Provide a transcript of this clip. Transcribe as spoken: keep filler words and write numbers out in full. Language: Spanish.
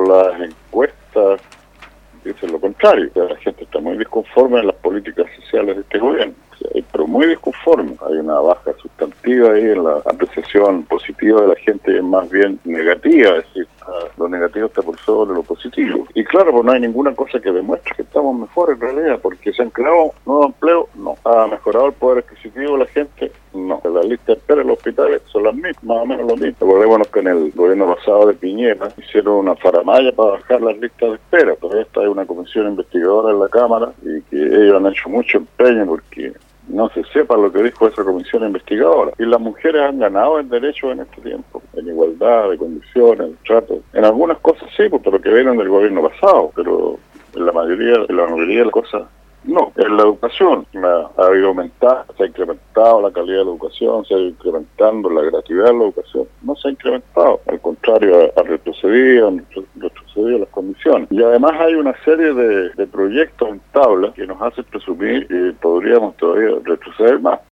las encuestas dicen lo contrario, que la gente está muy disconforme en las políticas sociales de este gobierno, o sea, pero muy disconforme. Hay una baja sustantiva ahí en la apreciación positiva de la gente, es más bien negativa, es decir, lo negativo está por sobre lo positivo. Y claro, pues no hay ninguna cosa que demuestre que estamos mejor en realidad, porque se han creado nuevos empleos, no. Ha mejorado el poder adquisitivo de la gente, no. Las listas de espera en los hospitales son las mismas, más o menos lo mismo. Recordémonos que en el gobierno pasado de Piñera hicieron una faramalla para bajar las listas de espera. Todavía está hay una comisión investigadora en la Cámara y que ellos han hecho mucho empeño porque no se sepa lo que dijo esa comisión investigadora. Y las mujeres han ganado el derecho en este tiempo, en igualdad de condiciones, en trato. En algunas cosas sí, pues, por lo que vieron del gobierno pasado, pero en la mayoría, en la mayoría de las cosas no. En la educación ha, ha habido aumentar, se ha incrementado la calidad de la educación, se ha ido incrementando la gratuidad de la educación. No se ha incrementado, al contrario, ha, ha retrocedido, han retrocedido las condiciones. Y además hay una serie de, de proyectos en tabla que nos hacen presumir que podríamos todavía retroceder más.